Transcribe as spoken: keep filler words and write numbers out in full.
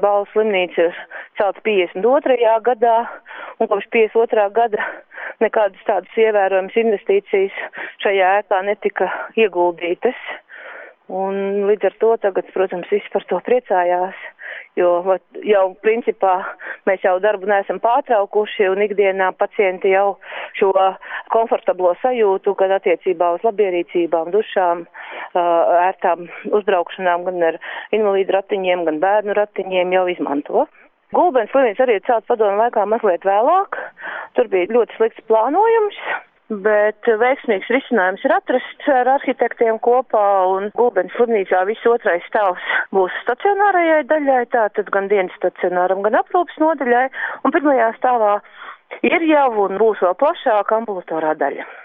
balvu slimnīca ir celta piecdesmit otrajā gadā, un kopš piecdesmit otrā gada nekādas tādas ievērojamas investīcijas šajā ēkā netika ieguldītas. Un līdz ar to tagad, protams, visi par to priecājās, jo jau principā mēs jau darbu neesam pārtraukuši un ikdienā pacienti jau šo komfortablo sajūtu, gan attiecībā uz labierīcībām, dušām, ērtām uzbraukšanām, gan ar invalīdu ratiņiem, gan bērnu ratiņiem jau izmanto. Gulbens slimnīca arī ir celta padomu laikā mazliet vēlāk, tur bija ļoti slikts plānojums. Bet veiksmīgs risinājums ir atrasts ar arhitektiem kopā, un Gulbens slimnīcā viss otrais stāvs būs stacionārajai daļai, tātad gan dienas stacionāram, gan aprūpas nodaļai, un pirmajā stāvā ir jau un būs vēl plašāka ambulatorā daļa.